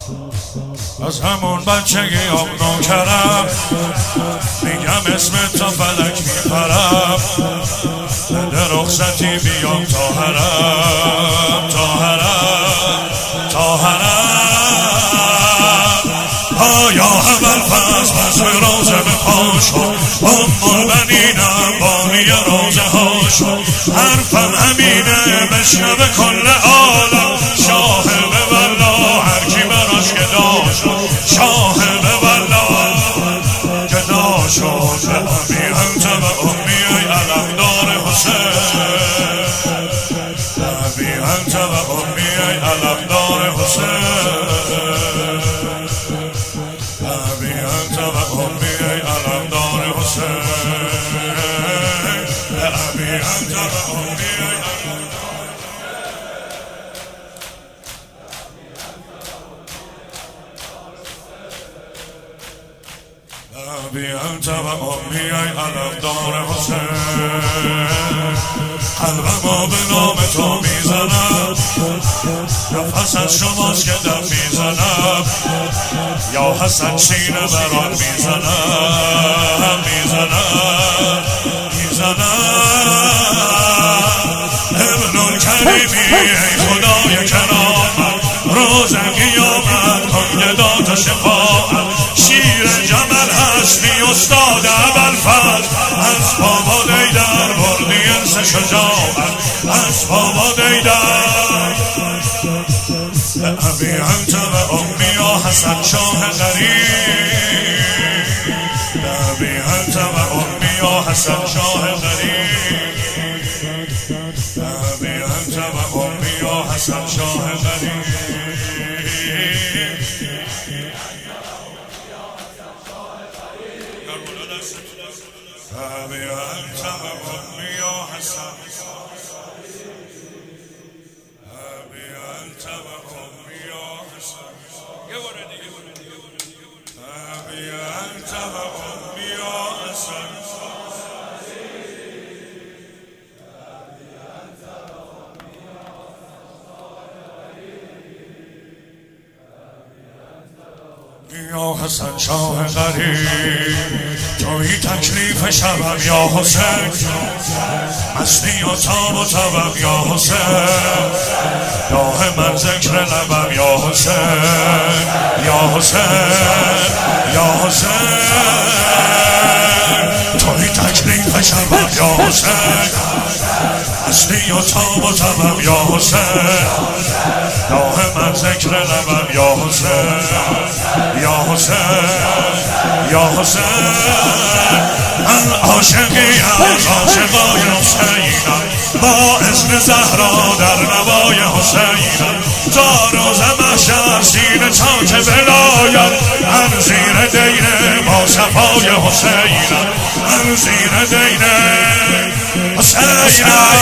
از همون بچگی آب نوکرم، میگم اسم تا فلک میپرم، بده رخصتی بیام تا حرم، تا حرم، تا حرم. آیا اول پس به روزه به پاشو بنینم بانی روزه هاشو، حرفم همینه بشنوه کل عالم، شاه به والله هر کی براش گدا شد، شاه به والله گدا شد. به ابی انت و امی ای علمدار حسین، به ابی انت و امی ای علمدار حسین، به ابی انت و امی ای علمدار حسین، به ابی انت و امی ای ابی انت و امی ای علمدار حسین. قلبمو به نام تو میزنم، نفس از شماست که دم میزنم، یا حسن سینه بران میزنم، میزنم، میزنم. ابن الکریمی ای خدای کرامت، روز قیامت کن گدا شفاعت، شیر جمل هستی استاد ابوالفضل، از بابا دیدر بردی انس شجاعت، از بابا دیدر. به ابی انت و امی یا حسن شاه غریب، به ابی انت و امی یا حسن شاه غریب، به ابی انت و امی یا حسن شاه غریب. ابی انت و امی یا حسن، ابی انت و امی یا حسن، ابی انت و امی یا حسن، یا حسن شاه غریب. توی تکلیف شبم یا حسین، مستی و تاب و تبم یا حسین، راه من ذکر لبم یا حسین، یا حسین، یا حسین. توی تکلیف شبم یا حسین، مستی و تاب و تبم یا حسین، راه من ذکر لبم یا حسین، یا حسین، یا حسین. من عاشقی از عاشقای حسینم، با اسم زهرا در نوای حسینم، تا روز محشر سینه چاک ولایت، من زیر دینه با صفای حسینم، من زیر دینه حسینم.